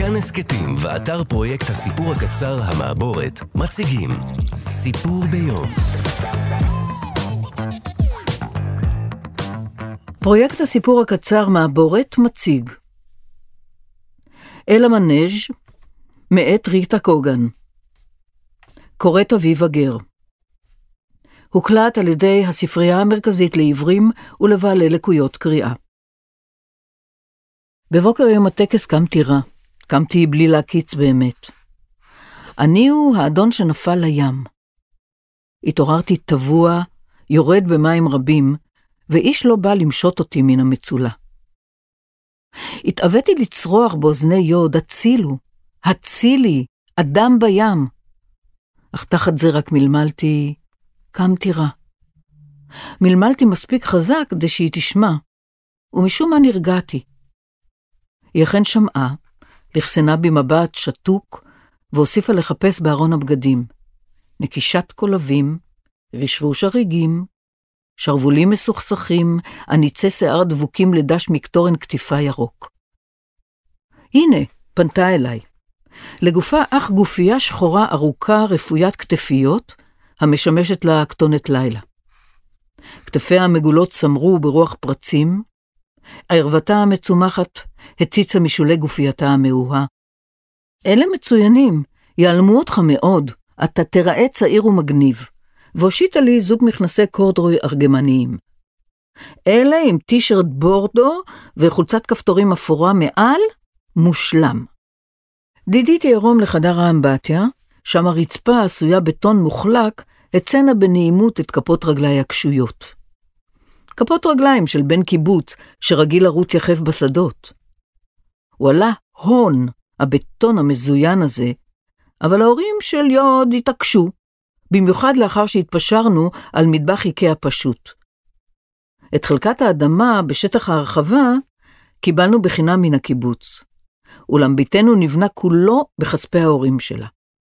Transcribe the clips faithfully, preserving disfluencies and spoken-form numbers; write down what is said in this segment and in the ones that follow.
כאן הסקטים ואתר פרויקט הסיפור הקצר המעבורת מציגים סיפור ביום. פרויקט הסיפור הקצר מעבורת מציג אל המנז' מאת ריטה קוגן, קוראת אביב אגר. הוקלט על ידי הספרייה המרכזית לעברים ולבעלי לקויות קריאה. בבוקר יום הטקס קמתי רע, קמתי בלי להקיץ באמת. אני הוא האדון שנפל לים. התעוררתי טבוע, יורד במים רבים, ואיש לא בא למשות אותי מן המצולה. התאוויתי לצרוח באוזני יוד, הצילו, הצילי, אדם בים. אך תחת זה רק מלמלתי, קמתי רע. מלמלתי מספיק חזק כדי שהיא תשמע, ומשום מה נרגעתי. היא אכן שמעה, לחסנה במבט שתוק, והוסיפה לחפש בארון הבגדים. נקישת קולבים, רשרוש הריגים, שרבולים מסוכסכים, עניצי שיער דבוקים לדש מקטורן כתיפה ירוק. הנה, פנתה אליי. לגופה אך גופייה שחורה ארוכה רפוית כתפיות, המשמשת לה כתונת לילה. כתפיה המגולות סמרו ברוח פרצים, ערוותה המצומחת הציצה משולי גופייתה המאוהה. אלה מצוינים, יעלמו אותך מאוד, אתה תראה צעיר ומגניב, והושיטה לי זוג מכנסי קורדרוי ארגמניים. אלה עם טישרט בורדו וחולצת כפתורים אפורה מעל, מושלם. דידיתי עירום לחדר האמבטיה, שם הרצפה עשויה בטון מוחלק, הצנה בנעימות את כפות רגלי הקשויות. כפות רגליים של בן קיבוץ שרגיל לרוץ יחף בשדות. הוא עלה הון, הבטון המזוין הזה, אבל ההורים של יוד התעקשו, במיוחד לאחר שהתפשרנו על מטבח איקאה פשוט. את חלקת האדמה בשטח ההרחבה קיבלנו בחינם מן הקיבוץ, אולם ביתנו נבנה כולו בכספי ההורים שלה.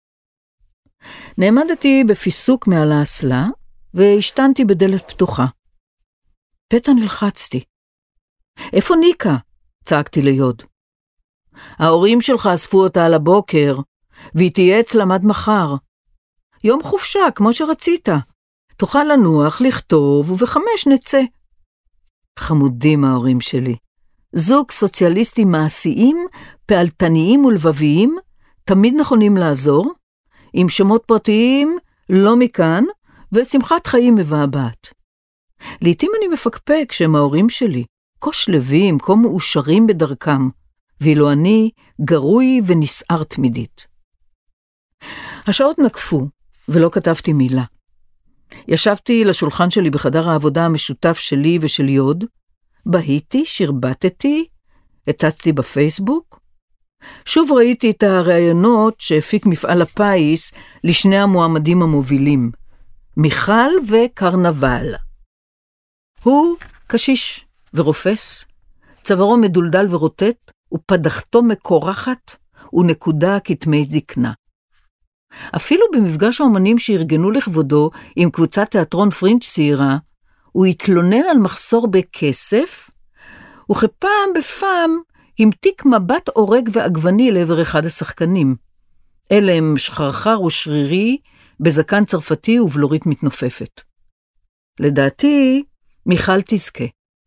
נעמדתי בפיסוק מעל האסלה, והשתנתי בדלת פתוחה. פתע נלחצתי. איפה ניקה? צעקתי ליוד. ההורים שלך אספו אותה על הבוקר, והיא תהיה אצלם עד מחר. יום חופשה, כמו שרצית. תוכל לנוח, לכתוב, ובחמש נצא. חמודים ההורים שלי. זוג סוציאליסטים מעשיים, פעלתניים ולבביים, תמיד נכונים לעזור, עם שמות פרטיים, לא מכאן, ושמחת חיים מבעבעת. לעתים אני מפקפק שהם ההורים שלי, כה שלווים, כה מאושרים בדרכם, ואילו אני גרוי ונסער תמידית. השעות נקפו, ולא כתבתי מילה. ישבתי לשולחן שלי בחדר העבודה המשותף שלי ושל יוד, בהיתי, שרבטתי, הצצתי בפייסבוק, שוב ראיתי את הרעיונות שהפיק מפעל הפיס לשני המועמדים המובילים, מיכל וקרנבל. הוא קשיש ורופס, צווארו מדולדל ורוטט, ופדחתו מקורחת, ונקודה כתמי זקנה. אפילו במפגש האומנים שארגנו לכבודו עם קבוצת תיאטרון פרינץ' צעירה, הוא התלונן על מחסור בכסף, וכפעם בפעם המתיק מבט אורג ועגבני לעבר אחד השחקנים. אלה הם שחרחר ושרירי, בזקן צרפתי ובלורית מתנופפת. לדעתי, מיכל תזכה.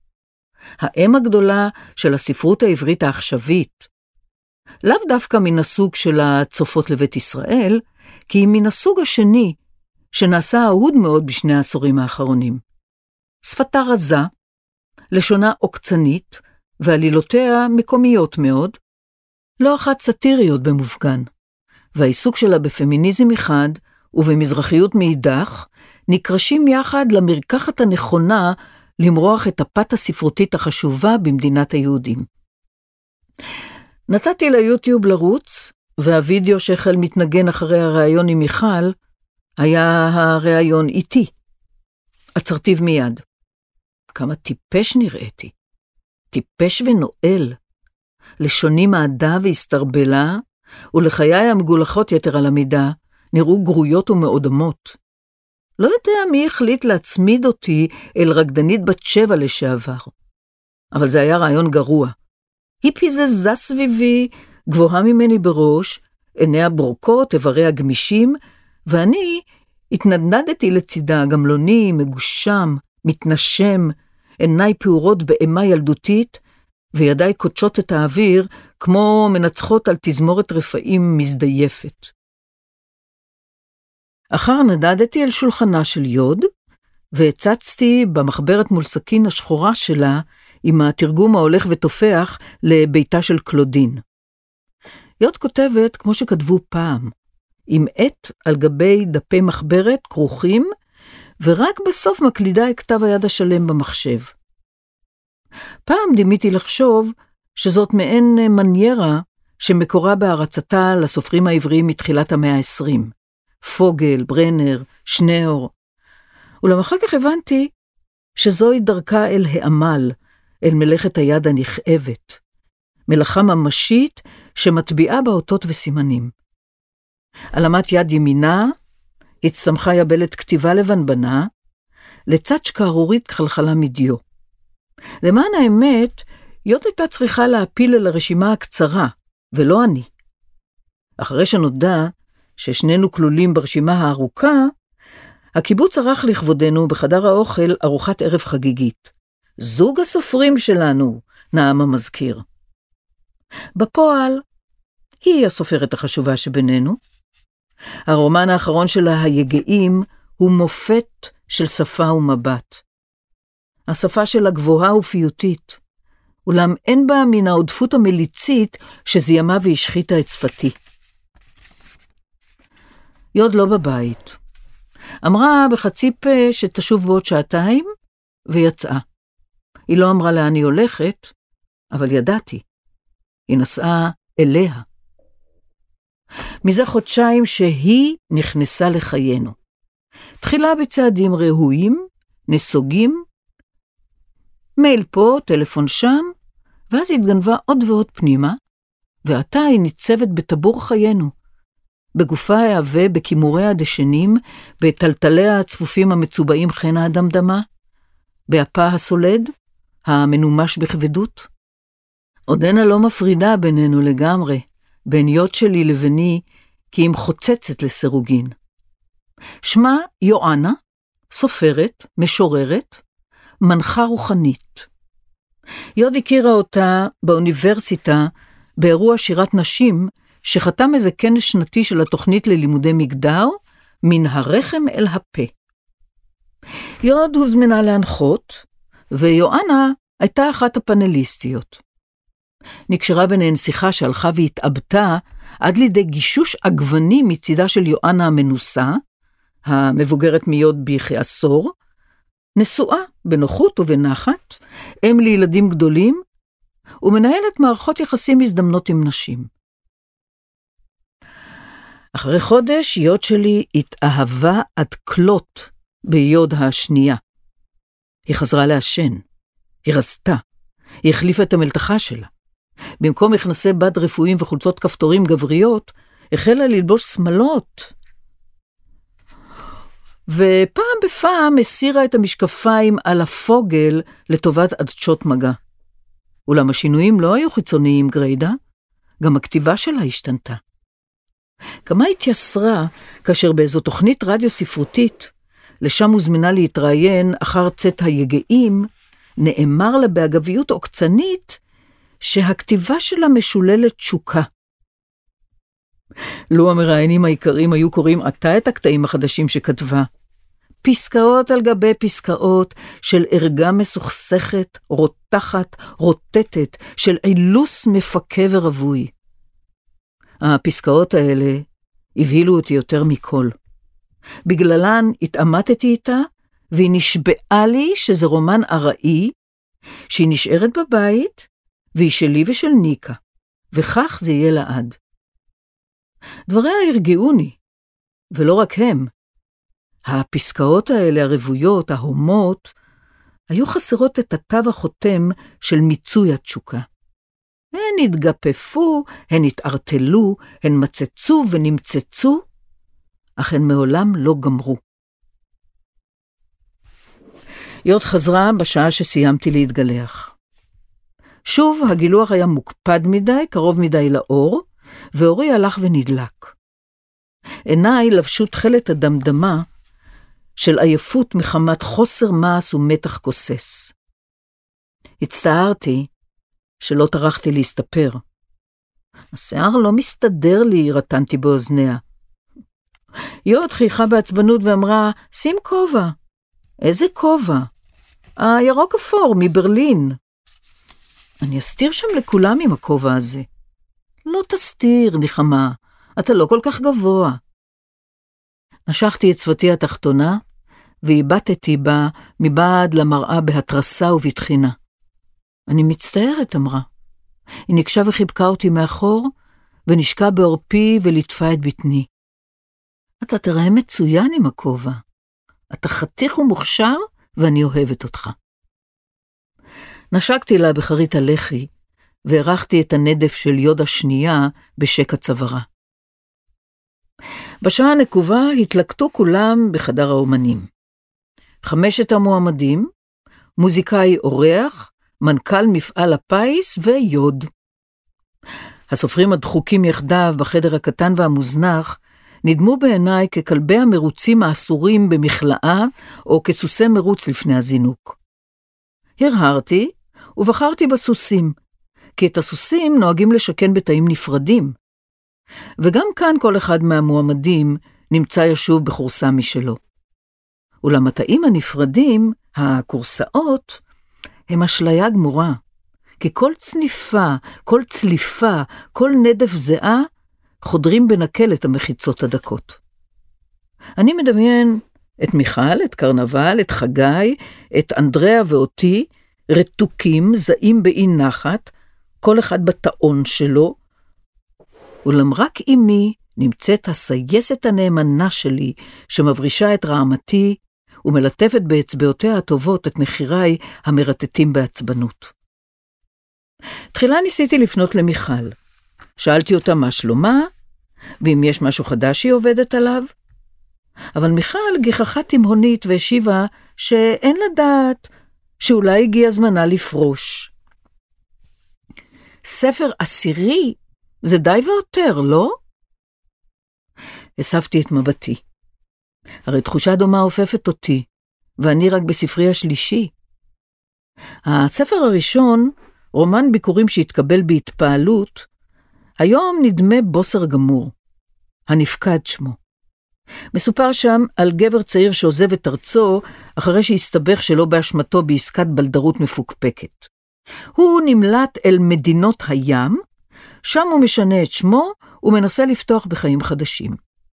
האם הגדולה של הספרות העברית העכשווית, לאו דווקא מן הסוג של הצופות לבית ישראל, כי היא מן הסוג השני, שנעשה אהוד מאוד בשני העשורים האחרונים. שפתה רזה, לשונה עוקצנית, ועלילותיה מקומיות מאוד, לא אחת סטיריות במופגן, והעיסוק שלה בפמיניזם אחד ובמזרחיות מאידך, נקרשים יחד למרקחת הנכונה למרוח את הפת הספרותית החשובה במדינת היהודים. נתתי ליוטיוב לרוץ, והווידאו שהחל מתנגן אחרי הראיון עם מיכל, היה הראיון איתי. עצרתיו מיד. כמה טיפש נראיתי. טיפש ונועל. לשוני מעדה והסתרבלה, ולחיי המגולחות יתר על המידה, נראו גרויות ומאודמות. לא יודע מי החליט להצמיד אותי אל רקדנית בת שבע לשעבר. אבל זה היה רעיון גרוע. היא פיזזה סביבי, גבוהה ממני בראש, עיניה ברוקות, איבריה גמישים, ואני התנדנדתי לצידה, גמלוני, מגושם, מתנשם, עיניי פעורות באימה ילדותית, וידיי קודשות את האוויר, כמו מנצחות על תזמורת רפאים מזדייפת. אחר נדדתי אל שולחנה של יוד, והצצתי במחברת מול סכין השחורה שלה, עם התרגום ההולך ותופח לביתה של קלודין. יוד כותבת כמו שכתבו פעם, עם עט על גבי דפי מחברת כרוכים, ורק בסוף מקלידה את כתב היד השלם במחשב. פעם דימיתי לחשוב שזאת מעין מניירה שמקורה בהרצתה לסופרים העבריים מתחילת המאה ה-עשרים. פוגל, ברנר, שניאור. אולם אחר כך הבנתי שזוהי דרכה אל העמל, אל מלאכת היד הנכאבת. מלאכה ממשית שמטביעה באותות וסימנים. על אמת יד ימינה הצטמחה יבלת כתיבה לבנבנה, לצד שקערורית כחלחלה מדיו. למען האמת, יוד הייתה צריכה להפיל אל הרשימה הקצרה, ולא אני. אחרי שנודע ששנינו כלולים ברשימה הארוכה, הקיבוץ ערך לכבודנו בחדר האוכל ארוחת ערב חגיגית. זוג הסופרים שלנו, נעם המזכיר. בפועל, היא הסופרת החשובה שבינינו. הרומן האחרון שלה, היגעים, הוא מופת של שפה ומבט. השפה שלה גבוהה ופיוטית, אולם אין בה מן העודפות המליצית שזיימה והשחיתה את שפתי. יוד לא בבית. אמרה בחצי פה שתשוב בעוד שעתיים, ויצאה. היא לא אמרה לאן היא הולכת, אבל ידעתי. היא נסעה אליה. מזה חודשיים שהיא נכנסה לחיינו. תחילה בצעדים ראויים, נסוגים, מייל פה, טלפון שם, ואז התגנבה עוד ועוד פנימה, ועתה היא ניצבת בטבור חיינו. בגופה העווה, בכימוריה הדשנים, בטלטליה הצפופים המצובעים חן האדמדמה, באפה הסולד, המנומש בכבדות. עודנה לא מפרידה בינינו לגמרי, בין יוד שלי לביני, כי היא חוצצת לסירוגין. שמה יואנה, סופרת, משוררת, מנחה רוחנית. יוד הכירה אותה באוניברסיטה, באירוע שירת נשים, שחתם איזה כנס שנתי של התוכנית ללימודי מגדר, מן הרחם אל הפה. יוד הוזמנה להנחות, ויואנה הייתה אחת הפנליסטיות. נקשרה ביניהן שיחה שהלכה והתאבתה, עד לידי גישוש עגבני מצידה של יואנה המנוסה, המבוגרת מיוד בכעשור, נשואה בנוחות ובנחת, אם לילדים גדולים, ומנהלת מערכות יחסים מזדמנות עם נשים. אחרי חודש, יוד שלי התאהבה עד כלות ביוד השנייה. היא חזרה לעשן, היא רזתה, היא החליפה את המלתחה שלה. במקום מכנסי בד רפואיים וחולצות כפתורים גבריות, החלה ללבוש שמלות. ופעם בפעם הסירה את המשקפיים על הפוגל לטובת עדשות מגע. אולם השינויים לא היו חיצוניים גריידה, גם הכתיבה שלה השתנתה. כמה התייסרה כאשר באיזו תוכנית רדיו ספרותית, לשם הוזמנה להתראיין אחר צאת היגעים, נאמר לה באגביות עוקצנית שהכתיבה שלה משוללת תשוקה. לו המראיינים העיקריים היו קוראים עתה את הקטעים החדשים שכתבה. פסקאות על גבי פסקאות של ערגה מסוכסכת, רותחת, רוטטת, של אילוס מפקה ורבוי. הפסקאות האלה הבהילו אותי יותר מכל. בגללן התאמתתי איתה, והיא נשבעה לי שזה רומן ארעי, שהיא נשארת בבית, והיא שלי ושל ניקה, וכך זה יהיה לעד. דבריה הרגעוני, ולא רק הם. הפסקאות האלה, הרבויות, ההומות, היו חסרות את התו החותם של מיצוי התשוקה. הן התגפפו, הן התערטלו, הן מצצו ונמצצו, אך הן מעולם לא גמרו. יוד חזרה בשעה שסיימתי להתגלח. שוב הגילוח היה מוקפד מדי, קרוב מדי לאור, ואורי הלך ונדלק. עיניי לבשו תחלת הדמדמה של עייפות מחמת חוסר מעש ומתח כוסס. הצטערתי שלא טרחתי להסתפר. השיער לא מסתדר לי, רטנתי באוזניה. יוד חייכה בעצבנות ואמרה, שים כובע. איזה כובע? הירוק אפור מברלין. אני אסתיר שם לכולם עם הכובע הזה. לא תסתיר, נחמה, אתה לא כל כך גבוה. נשכתי את צוותי התחתונה, והיבטתי בה מבעד למראה בהתרסה ובתחינה. אני מצטערת, אמרה. היא נקשה וחיבקה אותי מאחור, ונשקה בעורפי ולטפה את בטני. אתה תראה מצוין עם הכובע. אתה חתיך ומוכשר, ואני אוהבת אותך. נשקתי לה בחרית הלחי, והרחתי את הנדף של יוד השנייה בשק הצווארה. בשעה הנקובה התלקטו כולם בחדר האומנים. חמשת המועמדים, מוזיקאי אורח, מנכ"ל מפעל הפיס ויוד. הסופרים הדחוקים יחדיו בחדר הקטן והמוזנח, נדמו בעיניי ככלבי המרוצים האסורים במכלאה, או כסוסי מרוץ לפני הזינוק. הרהרתי, ובחרתי בסוסים, כי את הסוסים נוהגים לשכן בתאים נפרדים. וגם כאן כל אחד מהמועמדים נמצא ישוב בחורסה משלו. אולם התאים הנפרדים, הקורסאות, הם אשליה גמורה, כי כל צניפה, כל צליפה, כל נדף זהה, חודרים בנקל את המחיצות הדקות. אני מדמיין את מיכל, את קרנבל, את חגי, את אנדריה ואותי, רתוקים, זעים באי נחת, כל אחד בטעון שלו, אולם רק אמי נמצאת הסייסת הנאמנה שלי, שמברישה את רעמתי, ומלטפת באצבעותיה הטובות את נחיריי המרטטים בעצבנות. תחילה ניסיתי לפנות למיכל. שאלתי אותה מה שלומה, ואם יש משהו חדש שהיא עובדת עליו. אבל מיכל גיחכה תימהונית והשיבה שאין לדעת, שאולי הגיע זמנה לפרוש. ספר עשירי, זה די ויותר, לא? הספתי את מבטי. הרי תחושה דומה הופפת אותי, ואני רק בספרי השלישי. הספר הראשון, רומן ביקורים שהתקבל בהתפעלות, היום נדמה בוסר גמור. הנפקד שמו. מסופר שם על גבר צעיר שעוזב את ארצו, אחרי שהסתבך שלא באשמתו בעסקת בלדרות מפוקפקת. הוא נמלט אל מדינות הים, שם הוא משנה את שמו, ומנסה לפתוח בחיים חדשים.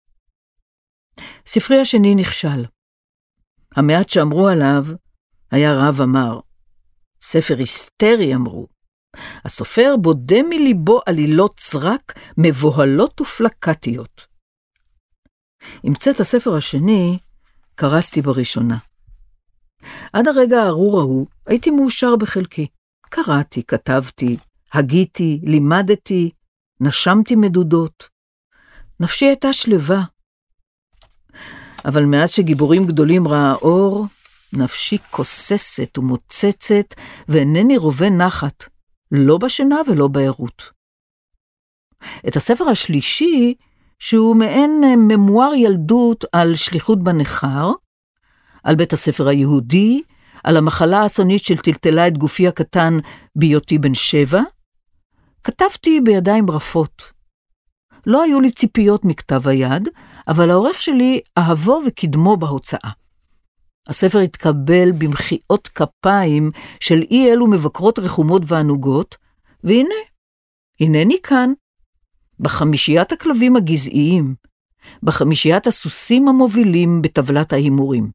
ספרי השני נכשל. המעט שאמרו עליו היה רב אמר. ספר היסטרי אמרו. הסופר בודה מליבו עלילות סרק, מבוהלות ופלקטיות. עם צאת הספר השני, קרסתי בראשונה. עד הרגע הארור ההוא, הייתי מאושר בחלקי. קראתי, כתבתי, הגיתי, לימדתי, נשמתי מדודות. נפשי הייתה שלווה. אבל מאז שגיבורים גדולים ראה אור, נפשי כוססת ומוצצת, ואינני רובה נחת, לא בשינה ולא בעירות. את הספר השלישי, שהוא מעין ממואר ילדות על שליחות בנחר, על בית הספר היהודי, על המחלה האסונית של טלטלה את גופי הקטן בהיותי בן שבע, כתבתי בידיים רפות. לא היו לי ציפיות מכתב היד, אבל העורך שלי אהבו וקדמו בהוצאה. הספר התקבל במחיאות כפיים של אי אלו מבקרות רחומות וענוגות, והנה, הנני כאן, בחמישיית הכלבים הגזעיים, בחמישיית הסוסים המובילים בטבלת ההימורים.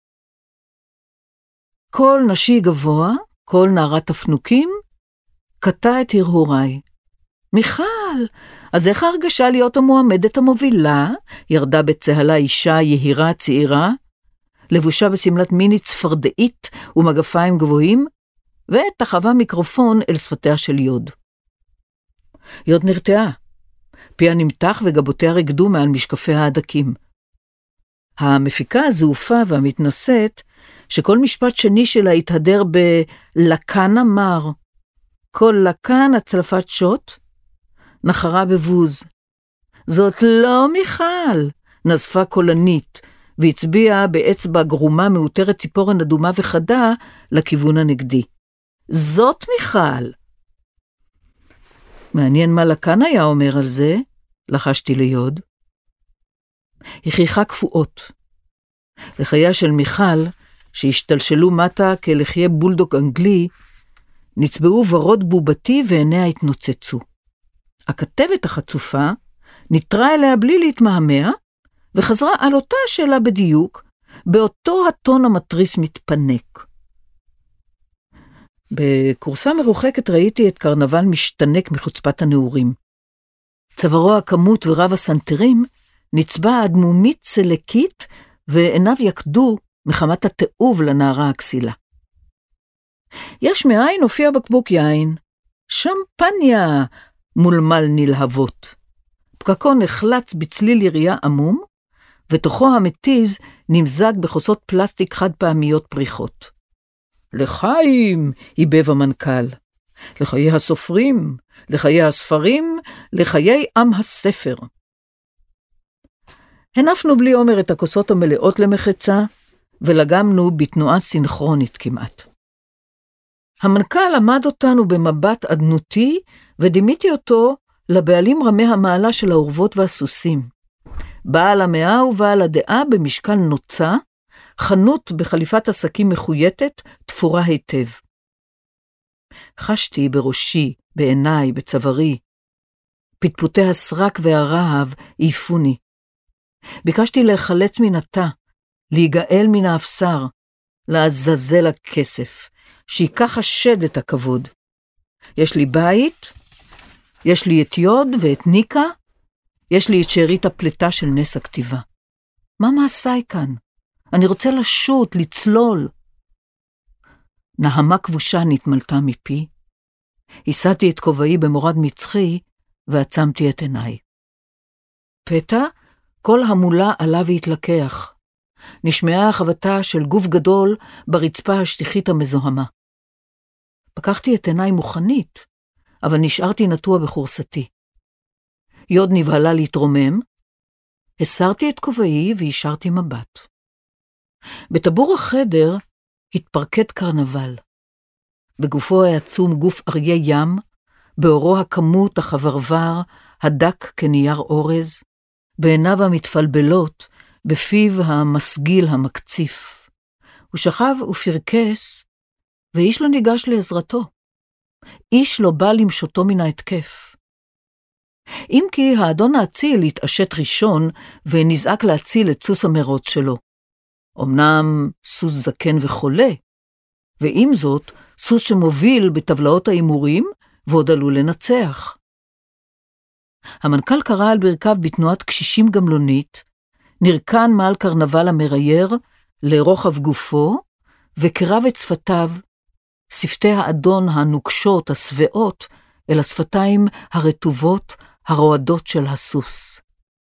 כל נשי גבוה, כל נערת תפנוקים, קטע את הרהוריי. מיכל, אז איך ההרגשה להיות המועמדת המובילה? ירדה בצהלה אישה יהירה צעירה, לבושה בסמלת מיני צפרדאית ומגפיים גבוהים, ותחווה מיקרופון אל שפתיה של יוד. יוד נרתעה. פיה נמתח וגבותיה רקדו מעל משקפיה הדקים. המפיקה הזעופה והמתנשאת, שכל משפט שני שלה התהדר בלקן אמר, כל לקן הצלפת שוט נחרה בבוז. זאת לא מיכל, נזפה קולנית, והצביעה באצבע גרומה מאותרת ציפורן אדומה וחדה לכיוון הנגדי. זאת מיכל. מעניין מה לקן היה אומר על זה, לחשתי ליוד. היא חייכה כפואות. לחייה של מיכל, שהשתלשלו מטה כלחיה בולדוג אנגלי, נצבעו ורוד בובתי ועיניה התנוצצו. הכתבת החצופה נטרה אליה בלי להתמהמה, וחזרה על אותה שאלה בדיוק, באותו הטון המטריס מתפנק. בקורסה מרוחקת ראיתי את קרנבל משתנק מחוצפת הנעורים. צווארו הכמות ורב הסנטרים נצבע אדמומית צלקית, ועיניו יקדו מחמת התאוב לנערה הכסילה. יש מאין הופיע בקבוק יין, שמפניה מולמל נלהבות. פקקו נחלץ בצליל ירייה עמום, ותוכו המתיז נמזג בחוסות פלסטיק חד פעמיות פריחות. לחיים, היבב המנכ"ל, לחיי הסופרים, לחיי הספרים, לחיי עם הספר. הנפנו בלי אומר את הכוסות המלאות למחצה, ולגמנו בתנועה סינכרונית כמעט. המנכ"ל עמד אותנו במבט עדנותי, ודימיתי אותו לבעלים רמי המעלה של האורבות והסוסים. בעל המאה ובעל הדעה במשקל נוצה, חנות בחליפת עסקים מחויטת, תפורה היטב. חשתי בראשי, בעיניי, בצווארי. פטפוטי הסרק והרהב העיפוני. ביקשתי להיחלץ מן התא, להיגאל מן האפסר, לעזאזל הכסף, שיקח השד את הכבוד. יש לי בית, יש לי את יוד ואת ניקה, יש לי את שארית הפלטה של נס הכתיבה. מה מעשיי כאן? אני רוצה לשוט, לצלול. נהמה כבושה נתמלתה מפי, הסעתי את כובעי במורד מצחי, ועצמתי את עיניי. פתע, כל המולה עלה והתלקח. נשמעה החבטה של גוף גדול ברצפה השטיחית המזוהמה. פקחתי את עיניי מוכנית, אבל נשארתי נטוע בחורסתי. יוד נבהלה להתרומם, הסרתי את כובעי והשארתי מבט. בטבור החדר התפרקד קרנבל. בגופו העצום גוף אריה ים, באורו הכמות החברבר, הדק כנייר אורז, בעיניו המתפלבלות, בפיו המסגיל המקציף. הוא שכב ופרקס, ואיש לא ניגש לעזרתו. איש לא בא למשותו מן ההתקף. אם כי האדון האציל התעשת ראשון, ונזעק להציל את סוס המרוץ שלו. אמנם סוס זקן וחולה, ועם זאת סוס שמוביל בטבלאות האימורים, ועוד עלול לנצח. המנכ"ל קרא על ברכיו בתנועת קשישים גמלונית, נרקן מעל קרנבל המרייר לרוחב גופו, וקרב את שפתיו, שפתי האדון הנוקשות, הסבעות, אל השפתיים הרטובות, הרועדות של הסוס.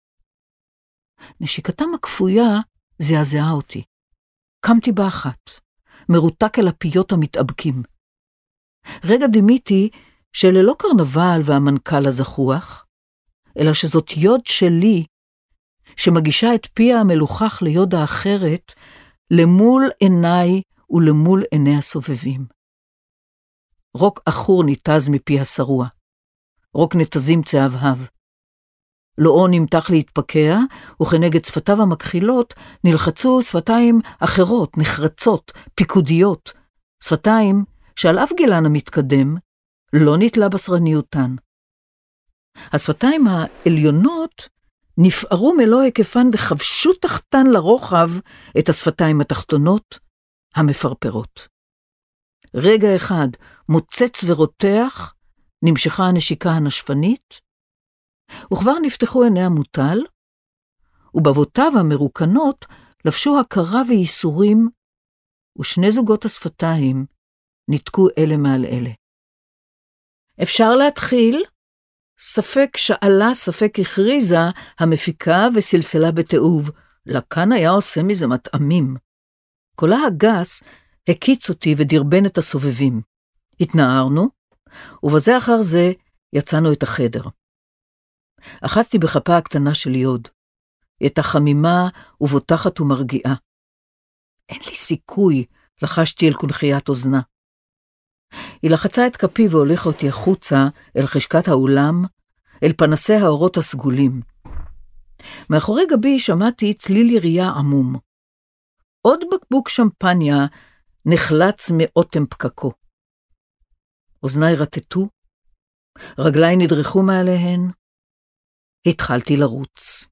נשיקתם הכפויה זעזעה אותי. קמתי באחת, מרותק אל הפיות המתאבקים. רגע דימיתי שללא קרנבל והמנכ"ל הזחוח, אלא שזאת יוד שלי, שמגישה את פיה המלוכח ליוד האחרת, למול עיניי ולמול עיני הסובבים. רוק אחור ניתז מפי השרוע, רוק נתזים צהבהב. לאו נמתח להתפקע, וכנגד שפתיו המכחילות נלחצו שפתיים אחרות, נחרצות, פיקודיות, שפתיים שעל אף גילן המתקדם לא נתלה בשרניותן. השפתיים העליונות נפערו מלוא היקפן וחבשו תחתן לרוחב את השפתיים התחתונות המפרפרות. רגע אחד מוצץ ורותח, נמשכה הנשיקה הנשפנית, וכבר נפתחו עיני המוטל, ובבותיו המרוקנות לבשו הכרה וייסורים, ושני זוגות השפתיים נתקו אלה מעל אלה. אפשר להתחיל? ספק שאלה, ספק הכריזה המפיקה וסלסלה בתאוב, לכאן היה עושה מזה מטעמים. קולה הגס הקיץ אותי ודרבן את הסובבים. התנערנו, ובזה אחר זה יצאנו את החדר. אחזתי בכפה הקטנה של יוד, את החמימה ובוטחת ומרגיעה. אין לי סיכוי, לחשתי אל קונחיית אוזנה. היא לחצה את כפי והוליכה אותי החוצה אל חשקת האולם, אל פנסי האורות הסגולים. מאחורי גבי שמעתי צליל ירייה עמום. עוד בקבוק שמפניה נחלץ מאותם פקקו. אוזניי רטטו, רגליי נדרכו מעליהן, התחלתי לרוץ.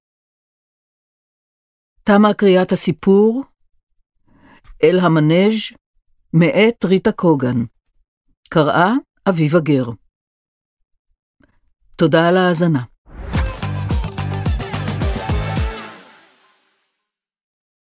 תמה קריאת הסיפור, אל המנז' מאת ריטה קוגן, קראה אביבה גר. תודה על ההאזנה.